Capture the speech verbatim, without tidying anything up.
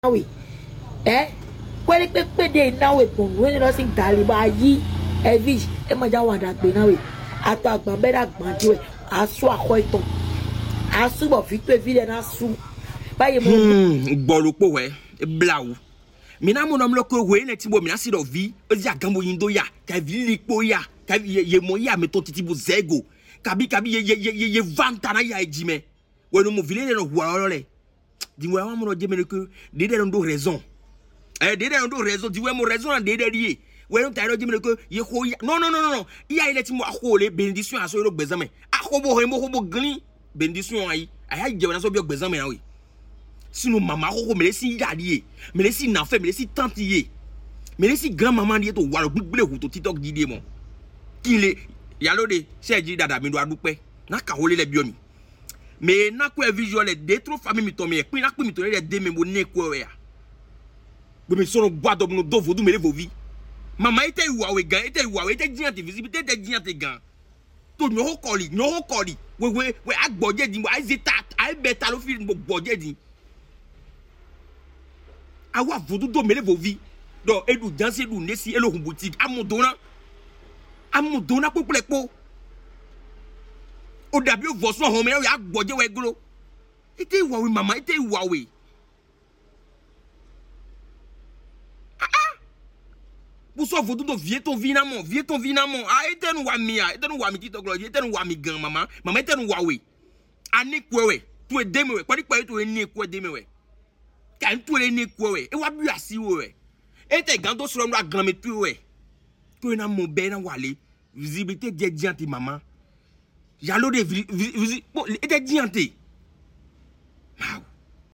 we eh kweli pepe de na we pon we no sin taliba yi e vi e ma ja wada gbe na we ato agban be da gban di we asu ako iton asu bo fi to vi de na su baye mo gbolupo we blawu mina mo no mloko we na ti bo mina si do vi o ji agamo yin do ya ka vi lipo ya ka ye mo ya me to titi bu zego kabi kabi ye ye ye vanta na ya ejime we no mo vile no huwa le di we wa mo no je me que de de ndo raison eh de de ndo raison di we mo raison de de die we no ta ro je me que ye ko non non non non ya ile ti mo akole benediction aso ro gbezame akobo ho mo ho bo gni benediction ayi aya je na so bi gbezame na we sino mama ko me si yadi me si na fe me si tante ye me si grand maman die to waro gbigbele ku to TikTok dide mo kile yalode seji dada mi do adupe na ka hole le bioni me na ko visual de trop famille mi to me pin na pin mi to le de me mo ne ko ya be me so gba do no do vodu me le vovi mama ite iwa we gan ite iwa we ite jian te visibilité ite jian te gan to nyo ho koli nyo ho koli we we we agboje di ai zeta ai beta lo fi gboje di awa vodu do me le vovi do edu janse du nesi elohun boutique amudona amudona poplepo o dabi o voso hon me ya gboje we glo ite iwa we mama ite iwa we ah ah bu so vodu do vie ton vinamon vie ton vinamon ah ite nu wa mi ah ite nu wa mi TikTok lo ite nu wa mi gan mama mama ite nu wa we ani kwewe tu e deme we pari pari tu e ni kwe deme we kan tu e ni kwewe e wa bi asi we e te gan to so ro gan me tu we tu na mo be na wale visibilité de diante mama yalo de visi bon e te diante wow